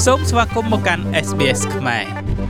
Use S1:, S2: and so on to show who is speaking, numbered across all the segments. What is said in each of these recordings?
S1: សូមស្វាគមន៍មកកាន់ SBS ខ្មែរ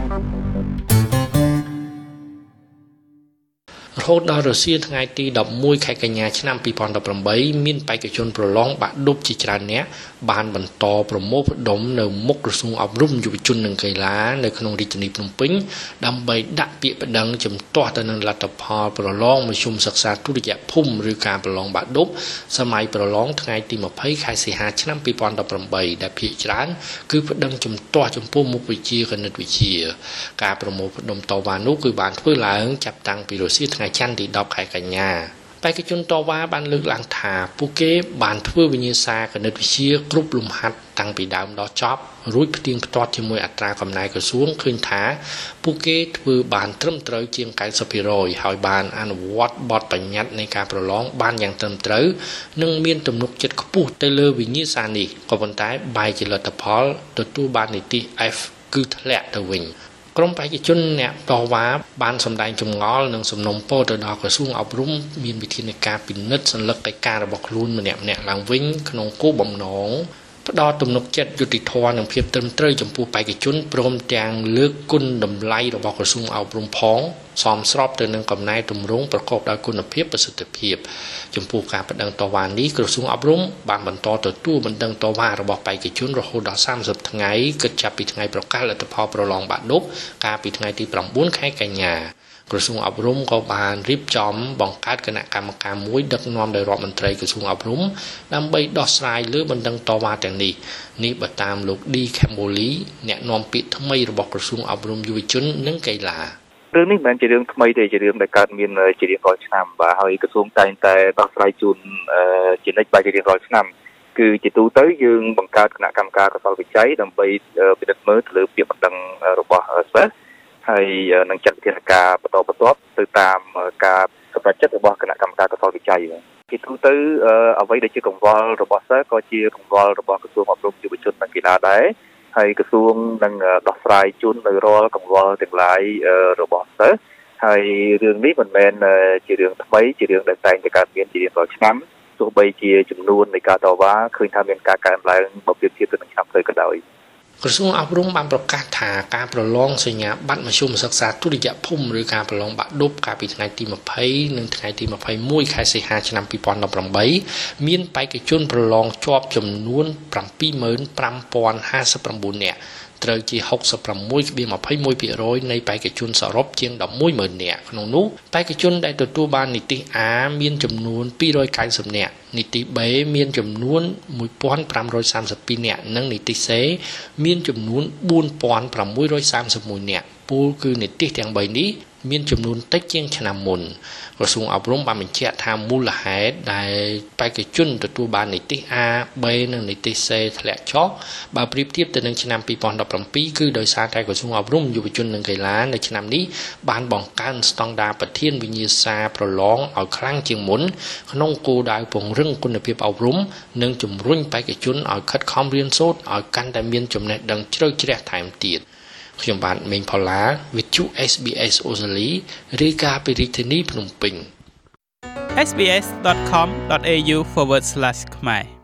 S1: រហូតដល់រសៀលថ្ងៃទី11ខែកញ្ញាឆ្នាំ2018មានបេក្ខជនប្រឡងបាក់ឌុបជាច្រើនអ្នកបានបន្តប្រមូលផ្ដុំនៅមុខក្រសួងអប់រំយុវជននិងកីឡានៅក្នុងរាជធានីភ្នំពេញដើម្បីដាក់ពាក្យប្តឹងជំទាស់ទៅនឹងលទ្ធផលប្រឡងមធ្យមសិក្សាទុតិយភូមិឬការប្រឡងបាក់ឌុបសម័យប្រឡងថ្ងៃទី20ខែសីហាឆ្នាំ2018ដែលភាគច្រើនគឺប្តឹងជំទាស់ចំពោះមុខវិជ្ជាគណិតវិទ្យាការប្រមូលផ្ដុំតវ៉ានោះគឺបានធ្វើឡើងចាប់តាំងពីរសៀលថ្ងៃច័ន្ទទី10ខែកញ្ញាបេក្ខជនតវ៉ាបានលើកឡើងថាពួកគេបានធ្វើវិញ្ញាសាគណិតវិទ្យាគ្រប់លំហាត់តាំងពីដើមដល់ចប់រួចផ្ទៀងផ្ទាត់ជាមួយអត្រាកំណែក្រសួងឃើញថាពួកគេធ្វើបានត្រឹមត្រូវជាង 90% ហើយបានអនុវត្តបទបញ្ញត្តិនៃការប្រឡងបានយ៉ាងត្រឹមត្រូវនិងមានទំនុកចិត្តខ្ពស់ទៅលើវិញ្ញាសានេះក៏ប៉ុន្តែបែរជាលទ្ធផលទទួលបាននីតិ F គឺធ្លាក់ទៅវិញក្រុមបេក្ខជនអ្នកតវ៉ាបានសម្ដែងចម្ងល់និងសំណូមពរទៅដល់ក្រសួងអប់រំមានវិធានការពិនិត្យសន្លឹកកិច្ចការរបស់ខ្លួនម្នាក់ៗឡើងវិញក្នុងគោលបំណងផ្ដល់ទំនុកចិត្តយុត្តិធម៌និងភាពត្រឹមត្រូវចំពោះបេក្ខជនព្រមទាំងលើកគុណតម្លៃរបស់ក្រសួងអប់រំផងសមស្របទៅនឹងកំណែទម្រង់ប្រកបដោយគុណភាពប្រសិទ្ធភាពចំពោះការប្តឹងតវ៉ានេះក្រសួងអប់រំបានបន្តទទួលបណ្ដឹងតវ៉ារបស់បេក្ខជនរហូតដល់30ថ្ងៃគិតចាប់ពីថ្ងៃប្រកាសលទ្ធផលប្រឡងបាក់ឌុបកាលពីថ្ងៃទី9ខែកញ្ញាក្រសួងអប់រំក៏បានរៀបចំបង្កើតគណៈកម្មការមួយដឹកនាំដោយរដ្ឋមន្ត្រីក្រសួងអប់រំដើម្បីដោះស្រាយលើបណ្ដឹងតវ៉ាទាំងនេះបើតាមលោក D Camboly អ្នកនាំពាក្យថ្មីរបស់ក្រសួងអប់រំយុវជននិងកីឡា
S2: រឿងនេះមិនមែនជារឿងថ្មីទេជារឿងដែលកើតមានជារៀងរាល់ឆ្នាំបាទហើយក្រសួងតែងតែដោះស្រាយជូនជានិច្ចបាទជារៀងរាល់ឆ្នាំគឺជាទូទៅយើងបង្កើតគណៈកម្មការកសលវិច័យដើម្បីពិនិត្យមើលទៅលើពាក្យបណ្ដឹងរបស់សិស្សហើយនឹងចាត់វិធានការបន្តបន្ទាប់ទៅតាមការសម្រេចចិត្តរបស់គណៈកម្មការកសលវិច័យជាទូទៅអ្វីដែលជាកង្វល់របស់សិស្សក៏ជាកង្វល់របស់ក្រសួងអប់រំយុវជននិងកីឡាដែរហើយក្រសួងនឹងដោះស្រាយជូននៅរាល់កង្វល់ទាំងឡាយរបស់សិស្សហើយរឿងនេះមិនមែនជារឿងថ្មីជារឿងដែលតែងតែកើតមានជារៀងរាល់ឆ្នាំទោះបីជាចំនួននៃការតវ៉ាឃើញថាមានការកើនឡើងបើប្រៀបធៀបទៅនឹងឆ្នាំទៅក៏ដោយ
S1: ក្រសួងអប់រំបានប្រកាសថាការប្រឡងសញ្ញាបត្រមធ្យមសិក្សាទុតិយភូមិឬការប្រឡងបាក់ឌុបកាលពីថ្ងៃទី20និងថ្ងៃទី21ខែសីហាឆ្នាំ2018មានបេក្ខជនប្រឡងជាប់ចំនួន 75,059 នាក់ត្រូវជា 66.21% នៃបេក្ខជនសរុបជាង 11,000 នាក់ក្នុងនោះបេក្ខជនដែលទទួលបាននីតិ A មានចំនួន290នាក់នីតិ B មានចំនួន 1,532 នាក់និងនីតិ C មានចំនួន 4,631 នាក់ពលគឺនីតិទាំង3នេះមានចំនួនតិចជាងឆ្នាំមុនក្រសួងអប់រំបានបញ្ជាក់ថាមូលហេតុដែលបេក្ខជនទទួលបាននីតិ A, B និងនីតិ C ធ្លាក់ចុះបើប្រៀបធៀបទៅនឹងឆ្នាំ2017គឺដោយសារតែក្រសួងអប់រំយុវជននិងកីឡានៅឆ្នាំនេះបានបង្កើនស្តង់ដារប្រធានវិញ្ញាសាប្រឡងឲ្យខ្លាំងជាងមុនក្នុងគោលដៅពង្រឹងគុណភាពអប់រំនិងជំរុញបេក្ខជនឲ្យខិតខំរៀនសូត្រឲ្យកាន់តែមានចំណេះដឹងជ្រៅជ្រះថែមទៀតខ្ញុំបាទមេងផល្លាវិទ្យុ SBS អូស្ត្រាលីរាយការណ៍ពីរាជធានីភ្នំពេញ sbs.com.au/ ខ្មែរ